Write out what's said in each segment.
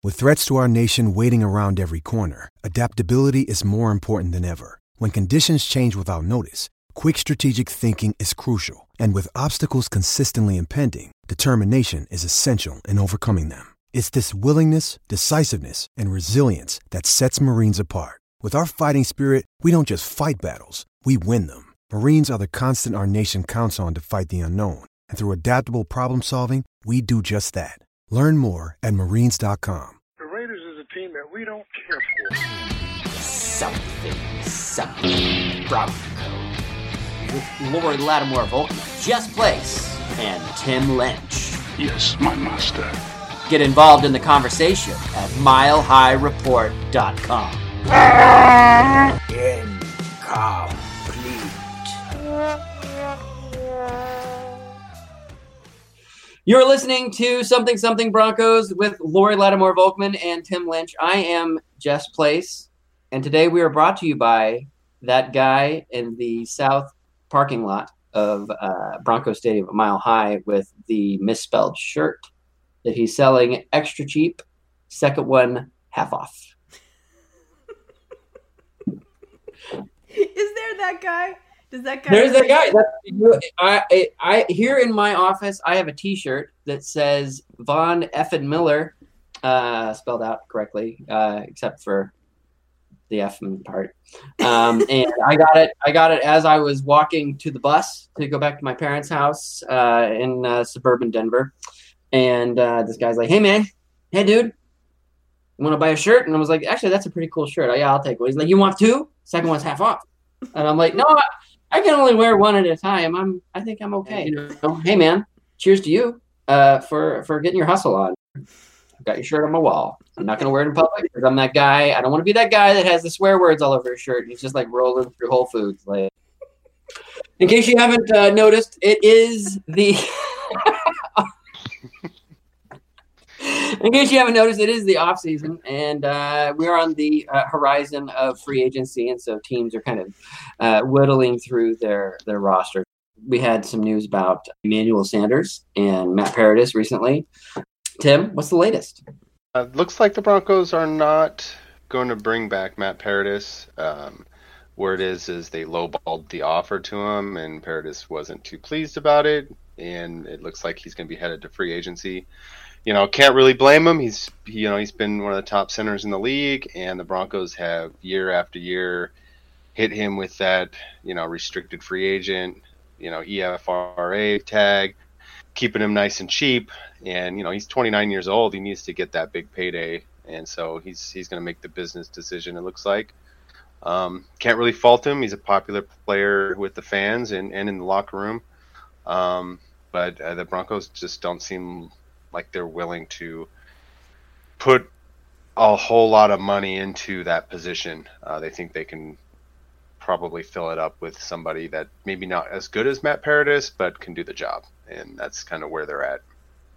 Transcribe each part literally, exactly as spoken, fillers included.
With threats to our nation waiting around every corner, adaptability is more important than ever. When conditions change without notice, quick strategic thinking is crucial. And with obstacles consistently impending, determination is essential in overcoming them. It's this willingness, decisiveness, and resilience that sets Marines apart. With our fighting spirit, we don't just fight battles, we win them. Marines are the constant our nation counts on to fight the unknown. And through adaptable problem solving, we do just that. Learn more at marines dot com. The Raiders is a team that we don't care for. Something, something, Broncos. With Lord Lattimore Volkman, Jess Place, and Tim Lynch. Yes, my master. Get involved in the conversation at mile high report dot com. Incomplete. You're listening to Something Something Broncos with Lori Lattimore Volkman and Tim Lynch. I am Jess Place, and today we are brought to you by that guy in the south parking lot of uh, Broncos Stadium at Mile High with the misspelled shirt that he's selling extra cheap, second one half off. Is there that guy? Does that guy? There's that guy. That's, I, I, I here in my office, I have a T-shirt that says Von Effin Miller, uh, spelled out correctly, uh, except for the F part. Um, and I got it. I got it as I was walking to the bus to go back to my parents' house uh, in uh, suburban Denver. And uh, this guy's like, "Hey man, hey dude, you want to buy a shirt?" And I was like, "Actually, that's a pretty cool shirt. Oh, yeah, I'll take one." He's like, "You want two? Second one's half off." And I'm like, "No, I, I can only wear one at a time. I'm, I think I'm okay." You know, hey man, cheers to you uh, for for getting your hustle on. I've got your shirt on my wall. I'm not gonna wear it in public because I'm that guy. I don't want to be that guy that has the swear words all over his shirt. And he's just like rolling through Whole Foods. Like, in case you haven't uh, noticed, it is the. In case you haven't noticed, it is the off season, and uh, we're on the uh, horizon of free agency, and so teams are kind of uh, whittling through their their roster. We had some news about Emmanuel Sanders and Matt Paradis recently. Tim, what's the latest? Uh, looks like the Broncos are not going to bring back Matt Paradis. Um, word is is they lowballed the offer to him, and Paradis wasn't too pleased about it, and it looks like he's going to be headed to free agency. You know, can't really blame him. He's, you know, he's been one of the top centers in the league, and the Broncos have year after year hit him with that, you know, restricted free agent, you know, E F R A tag, keeping him nice and cheap. And, you know, he's twenty-nine years old. He needs to get that big payday, and so he's he's going to make the business decision, it looks like. Um, can't really fault him. He's a popular player with the fans and, and in the locker room. Um, but uh, the Broncos just don't seem like they're willing to put a whole lot of money into that position. Uh, they think they can probably fill it up with somebody that maybe not as good as Matt Paradis, but can do the job. And that's kind of where they're at.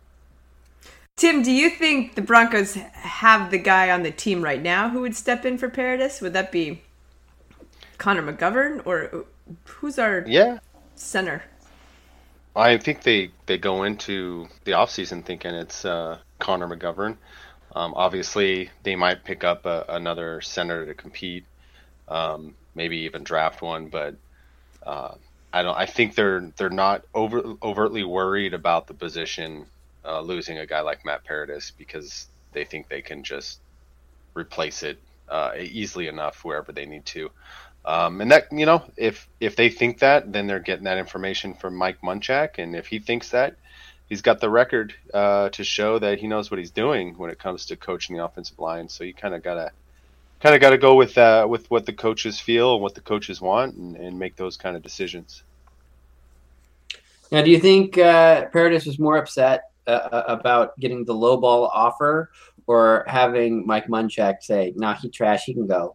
Tim, do you think the Broncos have the guy on the team right now who would step in for Paradis? Would that be Connor McGovern, or who's our yeah. center? I think they, they go into the offseason thinking it's uh, Connor McGovern. Um, obviously, they might pick up a, another center to compete, um, maybe even draft one. But uh, I don't. I think they're they're not over, overtly worried about the position uh, losing a guy like Matt Paradis, because they think they can just replace it uh, easily enough wherever they need to. Um, and that, you know, if if they think that, then they're getting that information from Mike Munchak. And if he thinks that, he's got the record uh, to show that he knows what he's doing when it comes to coaching the offensive line. So you kind of gotta kind of gotta go with uh, with what the coaches feel and what the coaches want, and, and make those kind of decisions. Now, do you think uh, Paradis was more upset uh, about getting the low ball offer, or having Mike Munchak say, "Nah, he trash, he can go"?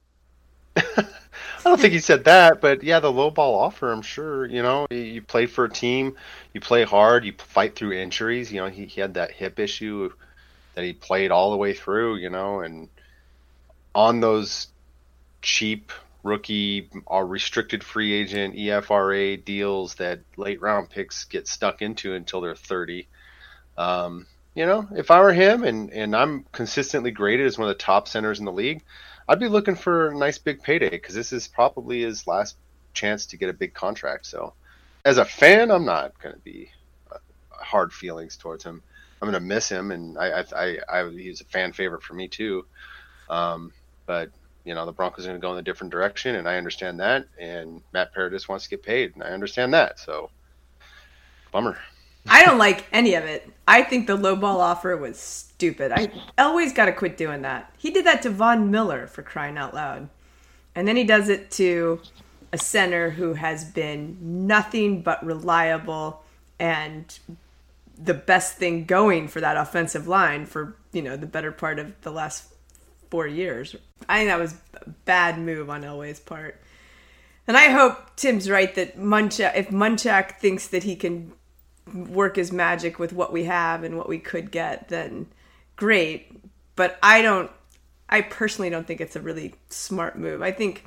I don't think he said that, but yeah, the low ball offer, I'm sure, you know, you play for a team, you play hard, you fight through injuries. You know, he, he had that hip issue that he played all the way through, you know, and on those cheap rookie or restricted free agent E F R A deals that late round picks get stuck into until they're thirty. Um, You know, if I were him and, and I'm consistently graded as one of the top centers in the league, I'd be looking for a nice big payday because this is probably his last chance to get a big contract. So as a fan, I'm not going to be uh, hard feelings towards him. I'm going to miss him, and I, I, I, I, he's a fan favorite for me too. Um, but, you know, the Broncos are going to go in a different direction, and I understand that. And Matt Paradis wants to get paid, and I understand that. So, bummer. I don't like any of it. I think the low ball offer was stupid. I Elway's got to quit doing that. He did that to Von Miller, for crying out loud. And then he does it to a center who has been nothing but reliable and the best thing going for that offensive line for, you know, the better part of the last four years. I think that was a bad move on Elway's part. And I hope Tim's right that Munchak, if Munchak thinks that he can work his magic with what we have and what we could get, then great. But I don't, I personally don't think it's a really smart move. I think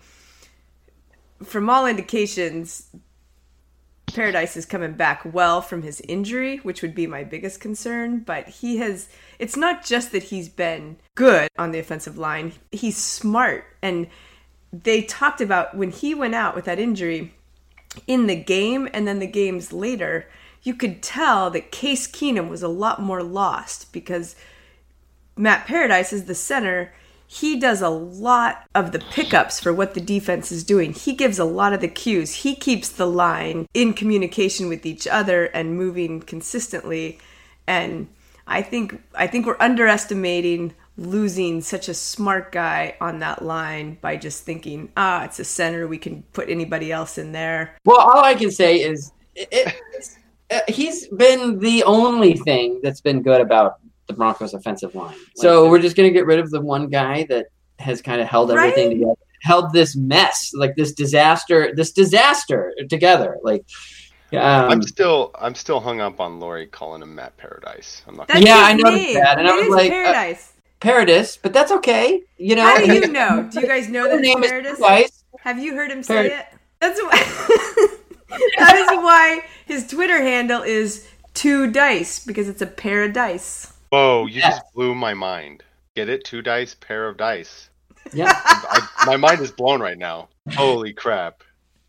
from all indications, Paradis is coming back well from his injury, which would be my biggest concern. But he has, it's not just that he's been good on the offensive line. He's smart. And they talked about when he went out with that injury in the game and then the games later, you could tell that Case Keenum was a lot more lost because Matt Paradis is the center. He does a lot of the pickups for what the defense is doing. He gives a lot of the cues. He keeps the line in communication with each other and moving consistently. And I think I think we're underestimating losing such a smart guy on that line by just thinking, ah, it's a center. We can put anybody else in there. Well, all I can say is it, it's, uh, he's been the only thing that's been good about the Broncos offensive line. Like, so we're just going to get rid of the one guy that has kind of held everything right? together, held this mess, like this disaster, this disaster together. Like, um, I'm still, I'm still hung up on Lori calling him Matt Paradis. I'm not. That's yeah, I noticed name. that, and it I was is like, Paradis. Uh, Paradis, but that's okay. You know, how do you know? Do you guys know that name it's Paradis? Is Paradis. Have you heard him say Parad- it? That's why. That is why his Twitter handle is two dice because it's a pair of dice. Whoa, you yeah. just blew my mind. Get it? Two dice, pair of dice. Yeah. I, I, my mind is blown right now. Holy crap.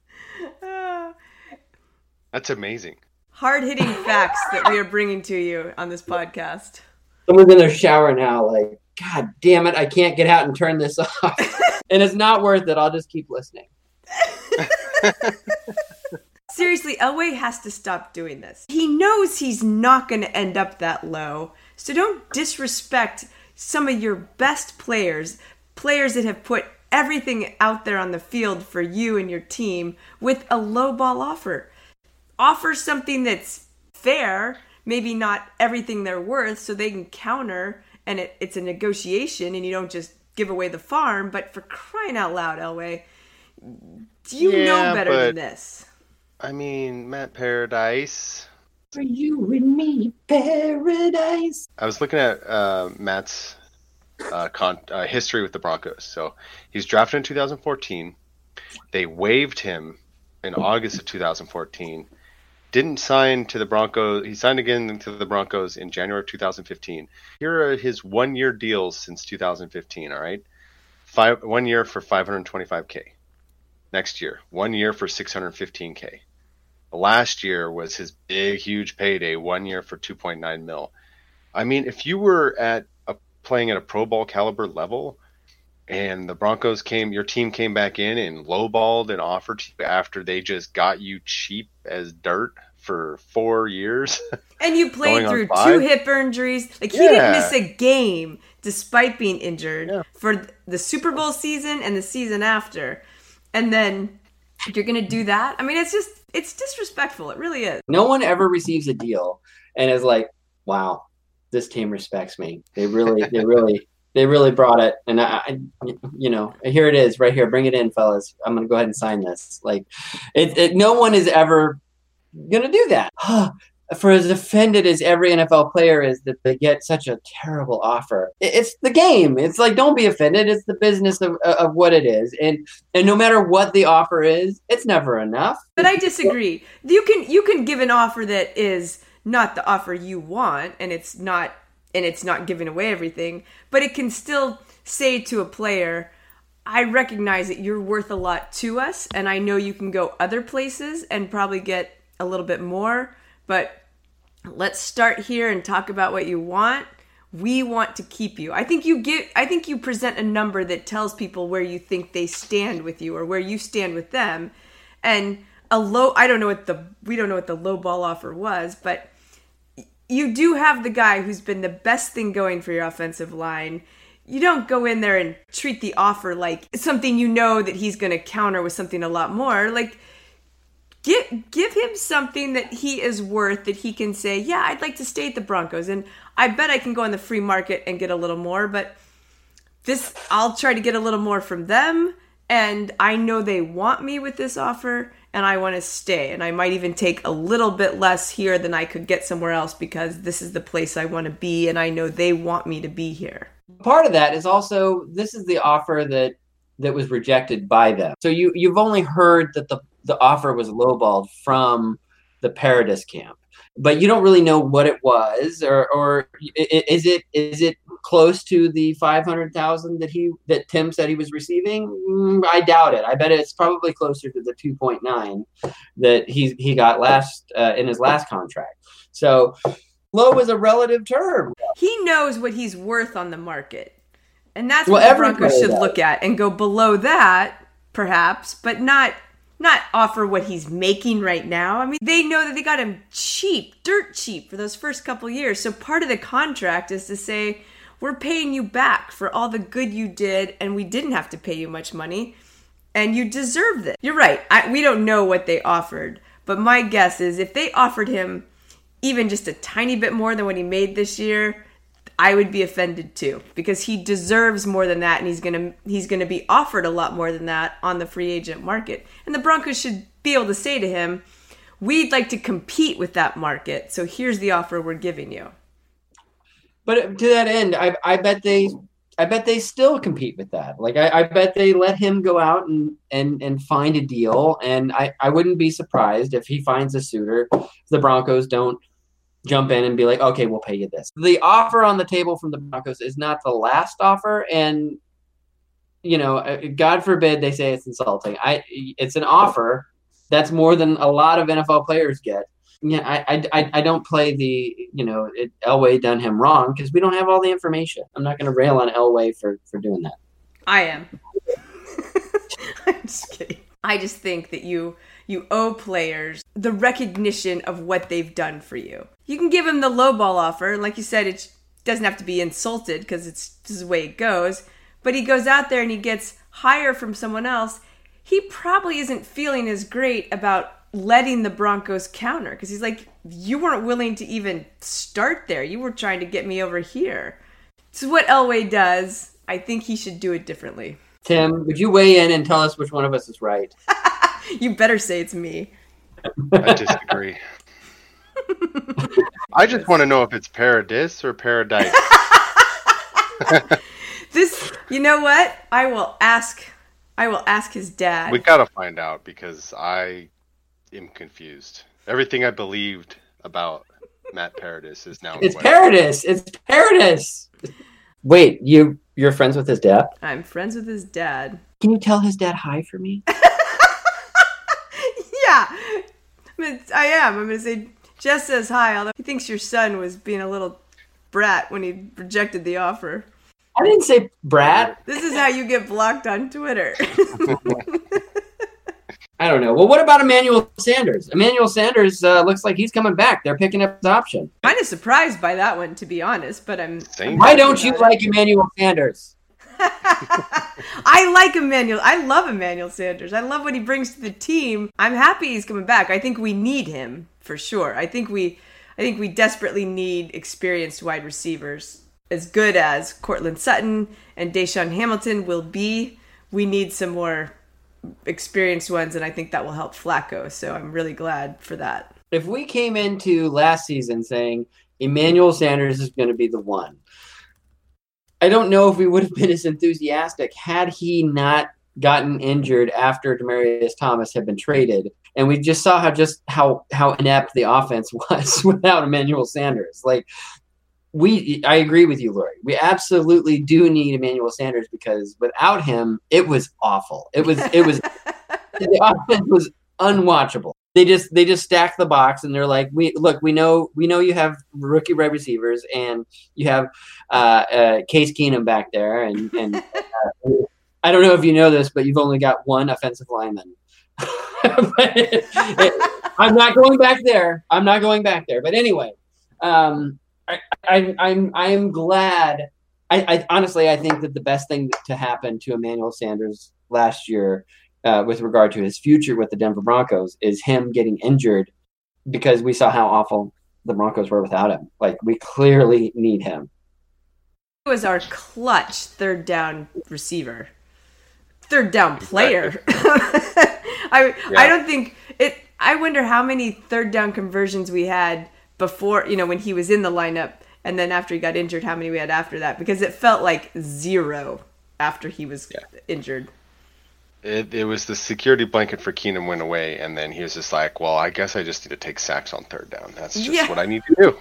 Uh, That's amazing. Hard-hitting facts that we are bringing to you on this podcast. Someone's in their shower now like, God damn it, I can't get out and turn this off. And it's not worth it. I'll just keep listening. Seriously, Elway has to stop doing this. He knows he's not going to end up that low. So don't disrespect some of your best players, players that have put everything out there on the field for you and your team with a low ball offer. Offer something that's fair, maybe not everything they're worth, so they can counter, and it, it's a negotiation, and you don't just give away the farm. But for crying out loud, Elway, you yeah, know better but, than this. I mean, Matt Paradis. For you and me, paradise. I was looking at uh, Matt's uh, con- uh, history with the Broncos. So he's drafted in two thousand fourteen. They waived him in August of two thousand fourteen. Didn't sign to the Broncos. He signed again to the Broncos in January of two thousand fifteen. Here are his one-year deals since two thousand fifteen, all right? Five, one year for five hundred twenty-five thousand dollars. Next year, one year for six hundred fifteen thousand dollars. Last year was his big, huge payday, one year for two point nine mil. I mean, if you were at a, playing at a Pro Bowl caliber level and the Broncos came, your team came back in and lowballed and offered to you after they just got you cheap as dirt for four years. And you played through two hip injuries. Like, he yeah. didn't miss a game despite being injured yeah. for the Super Bowl season and the season after. And then you're going to do that? I mean, it's just, it's disrespectful. It really is. No one ever receives a deal and is like, wow, this team respects me. They really, they really, they really brought it. And I, I, you know, here it is right here. Bring it in, fellas. I'm going to go ahead and sign this. Like, it, it no one is ever going to do that. For as offended as every N F L player is that they get such a terrible offer, it's the game. It's like, don't be offended. It's the business of of what it is, and and no matter what the offer is, it's never enough. But I disagree. You can you can give an offer that is not the offer you want, and it's not and it's not giving away everything, but it can still say to a player, I recognize that you're worth a lot to us, and I know you can go other places and probably get a little bit more, but let's start here and talk about what you want. We want to keep you. I think you get I think you present a number that tells people where you think they stand with you or where you stand with them. And a low I don't know what the we don't know what the low ball offer was, but you do have the guy who's been the best thing going for your offensive line. You don't go in there and treat the offer like something you know that he's going to counter with something a lot more. Like, give, give him something that he is worth, that he can say, yeah, I'd like to stay at the Broncos. And I bet I can go on the free market and get a little more. But this, I'll try to get a little more from them. And I know they want me with this offer, and I want to stay. And I might even take a little bit less here than I could get somewhere else because this is the place I want to be, and I know they want me to be here. Part of that is also, this is the offer that that was rejected by them. So you, you've only heard that the, the offer was lowballed from the Paradis camp, but you don't really know what it was, or, or is it is it close to the five hundred thousand that he that Tim said he was receiving? Mm, I doubt it. I bet it's probably closer to the two point nine that he he got last uh, in his last contract. So low is a relative term. He knows what he's worth on the market. And that's well, what the Broncos should does. look at and go below that, perhaps, but not not offer what he's making right now. I mean, they know that they got him cheap, dirt cheap for those first couple years. So part of the contract is to say, we're paying you back for all the good you did, and we didn't have to pay you much money, and you deserve it. You're right. I, we don't know what they offered, but my guess is if they offered him even just a tiny bit more than what he made this year, I would be offended too, because he deserves more than that, and he's gonna he's gonna be offered a lot more than that on the free agent market. And the Broncos should be able to say to him, we'd like to compete with that market, so here's the offer we're giving you. But to that end, I, I bet they I bet they still compete with that. Like I, I bet they let him go out and, and, and find a deal, and I, I wouldn't be surprised if he finds a suitor. The Broncos don't jump in and be like, okay, we'll pay you this. The offer on the table from the Broncos is not the last offer, and you know, God forbid they say it's insulting. I it's an offer that's more than a lot of N F L players get. Yeah, I I I don't play the you know it, Elway done him wrong because we don't have all the information. I'm not going to rail on Elway for for doing that. I am. I'm just kidding. I just think that you you owe players the recognition of what they've done for you. You can give them the lowball offer, and like you said, it doesn't have to be insulted because it's just the way it goes. But he goes out there and he gets higher from someone else. He probably isn't feeling as great about letting the Broncos counter, because he's like, you weren't willing to even start there. You were trying to get me over here. This is what Elway does. I think he should do it differently. Tim, would you weigh in and tell us which one of us is right? You better say it's me. I disagree. I just want to know if it's Paradis or Paradise. This, you know what? I will ask. I will ask his dad. We gotta find out, because I am confused. Everything I believed about Matt Paradis is now. It's Paradis. It's Paradis. Wait, you you're friends with his dad? I'm friends with his dad. Can you tell his dad hi for me? Yeah, I, mean, I am. I'm going to say, Jess says hi, although he thinks your son was being a little brat when he rejected the offer. I didn't say brat. This is how you get blocked on Twitter. I don't know. Well, what about Emmanuel Sanders? Emmanuel Sanders uh, looks like he's coming back. They're picking up his option. Kind of surprised by that one, to be honest, but I'm... Same. Why don't you like Emmanuel Sanders? I like Emmanuel. I love Emmanuel Sanders. I love what he brings to the team. I'm happy he's coming back. I think we need him for sure. I think we, I think we desperately need experienced wide receivers, as good as Cortland Sutton and Deshaun Hamilton will be. We need some more experienced ones, and I think that will help Flacco. So I'm really glad for that. If we came into last season saying Emmanuel Sanders is going to be the one, I don't know if we would have been as enthusiastic had he not gotten injured after Demaryius Thomas had been traded. And we just saw how just how, how inept the offense was without Emmanuel Sanders. Like, we I agree with you, Lori. We absolutely do need Emmanuel Sanders because without him, it was awful. It was it was the offense was unwatchable. They just they just stack the box and they're like, we look, we know we know you have rookie wide receivers and you have uh, uh, Case Keenum back there, and and uh, I don't know if you know this, but you've only got one offensive lineman. it, it, I'm not going back there. I'm not going back there. But anyway, um, I, I, I'm I am glad. I, I honestly I think that the best thing to happen to Emmanuel Sanders last year, uh, with regard to his future with the Denver Broncos, is him getting injured, because we saw how awful the Broncos were without him. Like, we clearly need him. He was our clutch third down receiver, third down player. I yeah. I don't think it. I wonder how many third down conversions we had before, you know, when he was in the lineup, and then after he got injured, how many we had after that, because it felt like zero after he was yeah. injured. It it was the security blanket for Keenum went away, and then he was just like, well, I guess I just need to take sacks on third down. That's just yeah. what I need to do.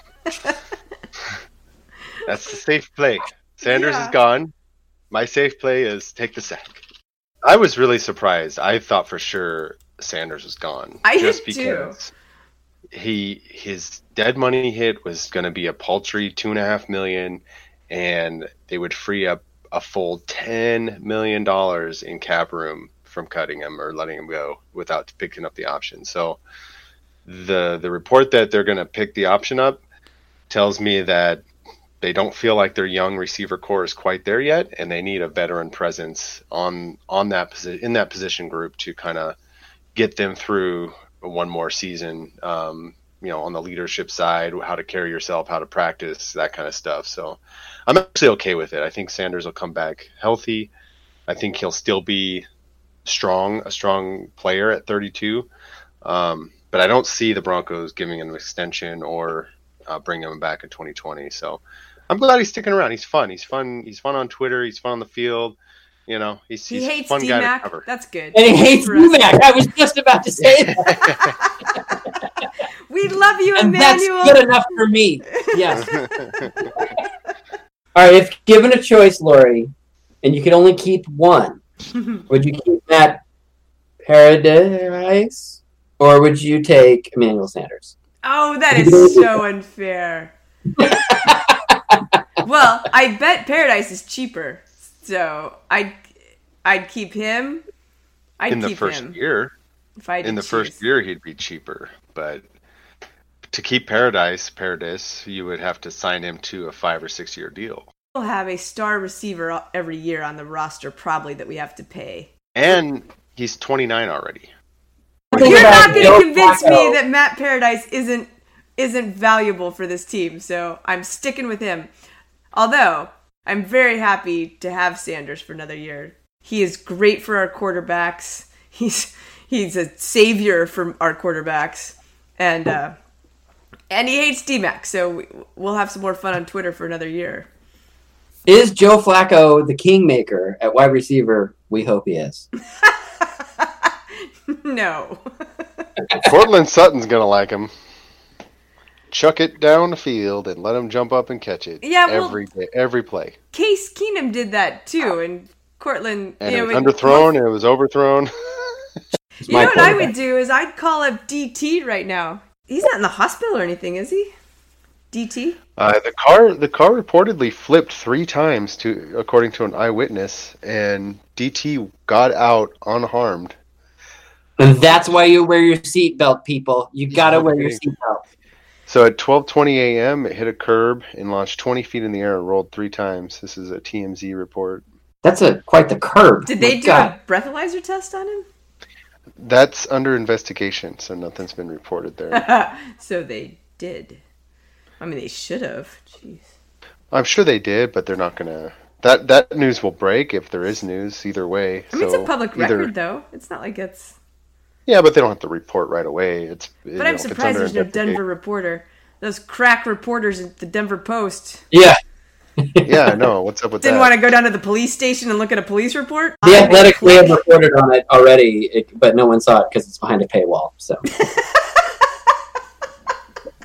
That's the safe play. Sanders yeah. is gone. My safe play is take the sack. I was really surprised. I thought for sure Sanders was gone. I just did because too. he his dead money hit was going to be a paltry two and a half million, and they would free up a full ten million dollars in cap room from cutting him or letting him go without picking up the option. So the the report that they're going to pick the option up tells me that they don't feel like their young receiver core is quite there yet, and they need a veteran presence on on that posi- in that position group to kind of get them through one more season. Um, you know, on the leadership side, how to carry yourself, how to practice, that kind of stuff. So I'm actually okay with it. I think Sanders will come back healthy. I think he'll still be strong, a strong player at thirty-two. Um, but I don't see the Broncos giving him an extension or uh, bringing him back in twenty twenty. So I'm glad he's sticking around. He's fun. He's fun. He's fun on Twitter. He's fun on the field. You know, he's, he he's hates a fun guy D-Mac. to cover. That's good. And he hates D-Mac. I was just about to say that. We love you, and Emmanuel. That's good enough for me. Yes. All right, if given a choice, Lori, and you could only keep one, would you keep Matt Paradis, or would you take Emmanuel Sanders? Oh, that is so unfair. Well, I bet Paradise is cheaper, so I'd I'd keep him. I'd in the keep first him. year. If I in the choose. first year, he'd be cheaper, but to keep Paradise, Paradis, you would have to sign him to a five or six year deal. We'll have a star receiver every year on the roster, probably, that we have to pay. And he's twenty-nine already. You're not going to convince me that Matt Paradise isn't isn't valuable for this team, so I'm sticking with him. Although, I'm very happy to have Sanders for another year. He is great for our quarterbacks. He's he's a savior for our quarterbacks. And uh, and he hates D-Mac, so we'll have some more fun on Twitter for another year. Is Joe Flacco the kingmaker at wide receiver? We hope he is. No. Cortland Sutton's going to like him. Chuck it down the field and let him jump up and catch it. Yeah, well, every day, every play. Case Keenum did that too, and Cortland. And you it know, was underthrown, and it was overthrown. You know what I would do is I'd call up D T right now. He's not in the hospital or anything, is he? D T? Uh, the car, the car reportedly flipped three times, to according to an eyewitness, and D T got out unharmed. And that's why you wear your seatbelt, people. You gotta wear your seatbelt. So at twelve twenty a.m., it hit a curb and launched twenty feet in the air and rolled three times. This is a T M Z report. That's a quite the curb. Did they My do God. a breathalyzer test on him? That's under investigation, so nothing's been reported there. So they did. I mean, they should have. Jeez. I'm sure they did, but they're not going to... That that news will break if there is news, either way. I mean, so it's a public either... record, though. It's not like it's... Yeah, but they don't have to report right away. It's. But I'm know, surprised there's no Denver reporter. Those crack reporters at the Denver Post. Yeah. Yeah, no. What's up with Didn't that? want to go down to the police station and look at a police report? The Athletic may have reported on it already, it, but no one saw it because it's behind a paywall. So.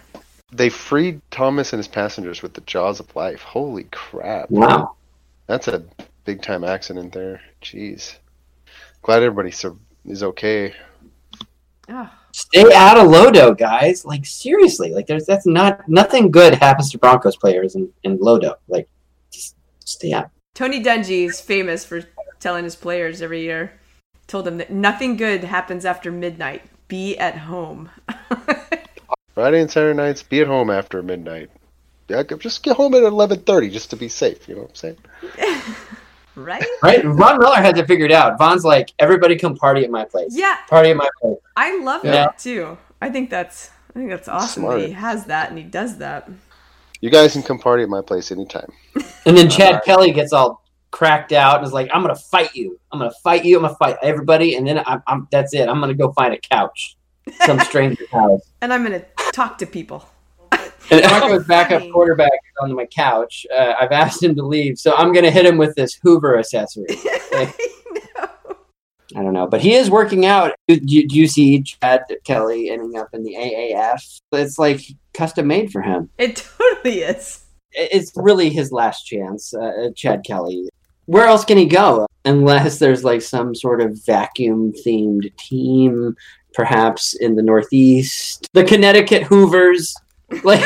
They freed Thomas and his passengers with the jaws of life. Holy crap. Wow. That's a big time accident there. Jeez. Glad everybody is okay. Oh. Stay out of Lodo, guys. Like, seriously. Like, there's that's not nothing good happens to Broncos players in, in Lodo. Like, just stay out. Tony Dungy is famous for telling his players every year, told them that nothing good happens after midnight. Be at home. Friday and Saturday nights, be at home after midnight. Yeah, just get home at eleven thirty just to be safe. You know what I'm saying? Right? Right? Von Miller has it figured out. Von's like, everybody come party at my place. Yeah. Party at my place. I love Yeah. that too. I think that's I think that's awesome Smart. that he has that and he does that. You guys can come party at my place anytime. And then Chad Alright. Kelly gets all cracked out and is like, I'm going to fight you. I'm going to fight you. I'm going to fight everybody. And then I'm, I'm that's it. I'm going to go find a couch. Some stranger's house. And I'm gonna talk to people. And Broncos backup Funny. quarterback is on my couch. Uh, I've asked him to leave, so I'm going to hit him with this Hoover accessory. Like, No. I don't know, but he is working out. Do, do do you see Chad Kelly ending up in the A A F? It's like custom made for him. It totally is. It's really his last chance, uh, Chad Kelly. Where else can he go? Unless there's like some sort of vacuum-themed team, perhaps in the Northeast. The Connecticut Hoovers. Like,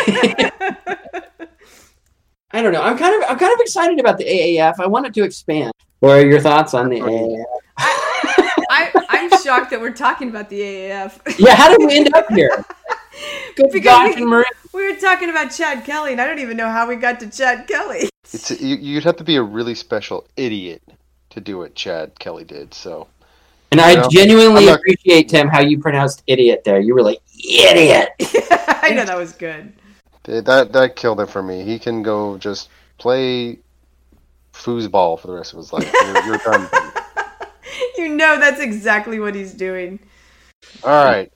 I don't know. I'm kind of I'm kind of excited about the A A F. I want it to expand. What are your thoughts on the A A F? I, I'm shocked that we're talking about the A A F. Yeah, how did we end up here? Good Because gosh, we- and Maria. We were talking about Chad Kelly, and I don't even know how we got to Chad Kelly. It's a, you, you'd have to be a really special idiot to do what Chad Kelly did. So And I No, genuinely I'm not- appreciate, Tim, how you pronounced idiot there. You were like, idiot. I know that was good. that that killed it for me. He can go just play foosball for the rest of his life. You're, you're done. You know that's exactly what he's doing. All right.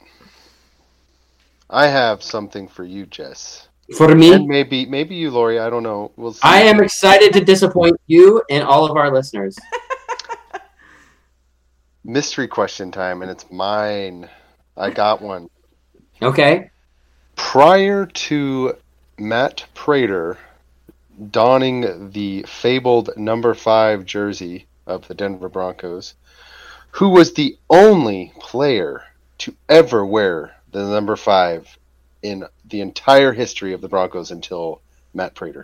I have something for you, Jess. For And me, maybe maybe you, Lori. I don't know. We'll see. I am excited to disappoint you and all of our listeners. Mystery question time, and it's mine. I got one. Okay. Prior to Matt Prater donning the fabled number five jersey of the Denver Broncos, who was the only player to ever wear the number five in the entire history of the Broncos until Matt Prater?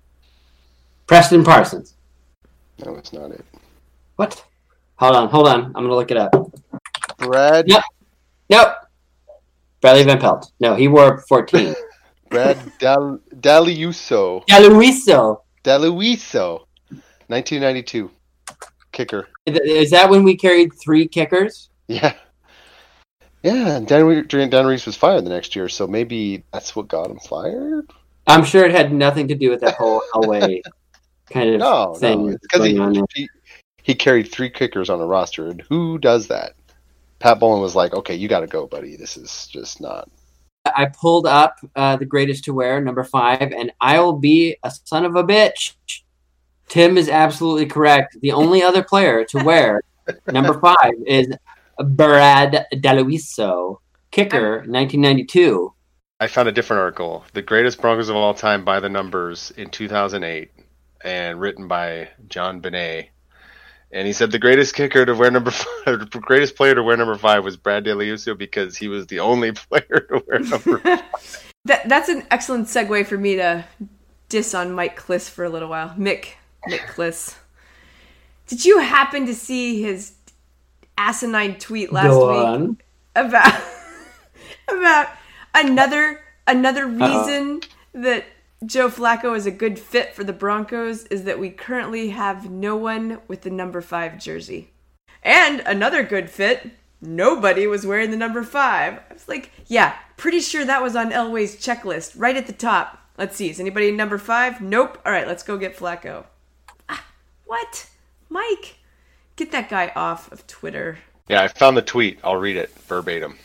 Preston Parsons. No, that's not it. What? Hold on, hold on. I'm going to look it up. Brad Yep. Nope. Bradley Van Pelt. No, he wore fourteen. Brad Dal Daliuso. Galuiso. Daliuso. nineteen ninety-two. Kicker. Is that when we carried three kickers? Yeah. Yeah, and Dan, Dan Reeves was fired the next year, so maybe that's what got him fired? I'm sure it had nothing to do with that whole Elway kind of No, thing no. It's because going on there. he, he, he carried three kickers on a roster, and who does that? Pat Bowlen was like, okay, you got to go, buddy. This is just not. I pulled up uh, the greatest to wear, number five, and I'll be a son of a bitch. Tim is absolutely correct. The only other player to wear number five is Brad Daliuso, kicker, nineteen ninety-two. I found a different article. The greatest Broncos of all time by the numbers in two thousand eight, and written by John Benet. And he said the greatest kicker to wear number five, the greatest player to wear number five was Brad Daliuso because he was the only player to wear number five. That that's an excellent segue for me to diss on Mike Kliss for a little while. Mick Mick Kliss. Did you happen to see his asinine tweet last Go week on. about about another another reason that Joe Flacco is a good fit for the Broncos is that we currently have no one with the number five jersey. And another good fit, nobody was wearing the number five. I was like, yeah, pretty sure that was on Elway's checklist, right at the top. Let's see, is anybody in number five? Nope. All right, let's go get Flacco. Ah, what? Mike, get that guy off of Twitter. Yeah, I found the tweet. I'll read it verbatim.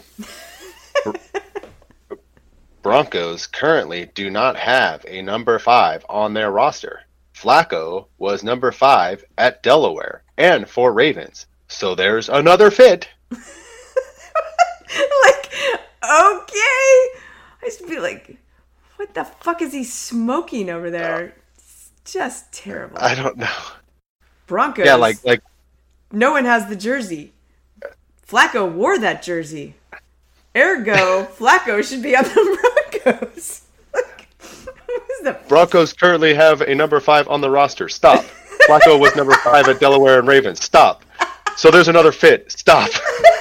Broncos currently do not have a number five on their roster. Flacco was number five at Delaware and for Ravens. So there's another fit. Like, okay. I used to be like, What the fuck is he smoking over there? It's just terrible. I don't know. Broncos. Yeah, like like no one has the jersey. Flacco wore that jersey. Ergo, Flacco should be on the Broncos. Like, who's the Broncos currently have a number five on the roster. Stop. Flacco was number five at Delaware and Ravens. Stop. So there's another fit. Stop.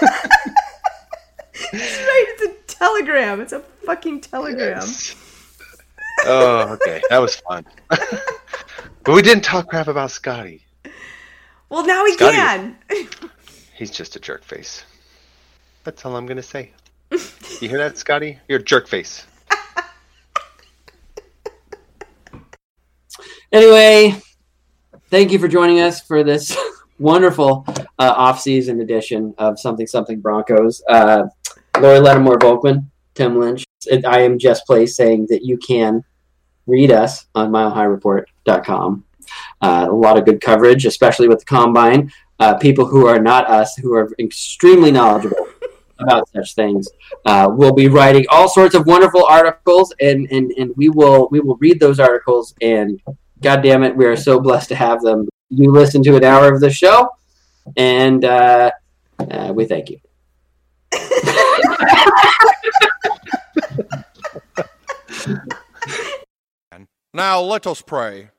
It's right. It's a telegram. It's a fucking telegram. Yes. Oh, okay. That was fun. But we didn't talk crap about Scotty. Well, now we Scotty, can. He's just a jerk face. That's all I'm going to say. You hear that, Scotty? You're a jerk face. Anyway, thank you for joining us for this wonderful uh, off-season edition of Something Something Broncos. Uh, Lori Lattimore Volkman, Tim Lynch. I am Jess Place saying that you can read us on mile high report dot com. Uh, a lot of good coverage, especially with the Combine. Uh, people who are not us, who are extremely knowledgeable about such things, uh, will be writing all sorts of wonderful articles, and, and, and we will we will read those articles, and God damn it, we are so blessed to have them. You listen to an hour of the show, and uh, uh, we thank you. Now let us pray.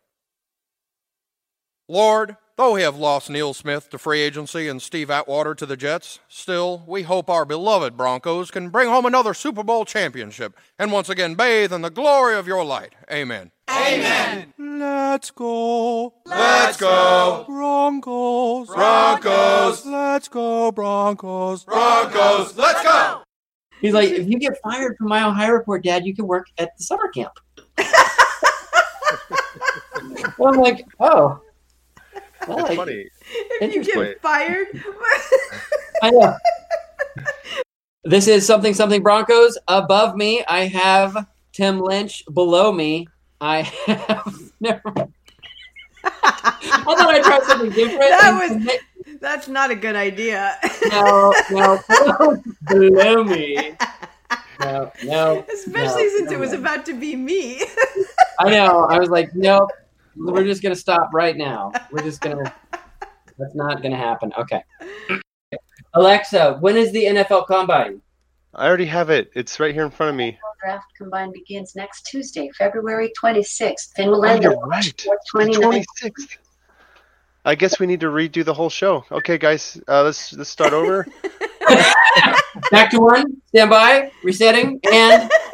Lord, though we have lost Neil Smith to free agency and Steve Atwater to the Jets, still, we hope our beloved Broncos can bring home another Super Bowl championship and once again bathe in the glory of your light. Amen. Amen. Let's go. Let's go. Broncos. Broncos. Let's go, Broncos. Broncos. Let's go. He's like, if you get fired from Mile High Report, Dad, you can work at the summer camp. Well, I'm like, oh. Well, It's like, funny. If you Wait. get fired. I know. This is Something Something Broncos. Above me, I have Tim Lynch. Below me, I have... Never mind. I thought I'd try something different. That and- was. That's not a good idea. No, no. Below me. No, no. Especially no, since no, it was no. about to be me. I know. I was like, nope. We're just going to stop right now. We're just going to... That's not going to happen. Okay. Alexa, when is the N F L Combine? I already have it. It's right here in front of me. Draft Combine begins next Tuesday, February twenty-sixth. Then we'll Oh, end you're on right. March fourth, The twenty-ninth. twenty-sixth. I guess we need to redo the whole show. Okay, guys, uh, let's let's start over. Back to one. Stand by. Resetting. And...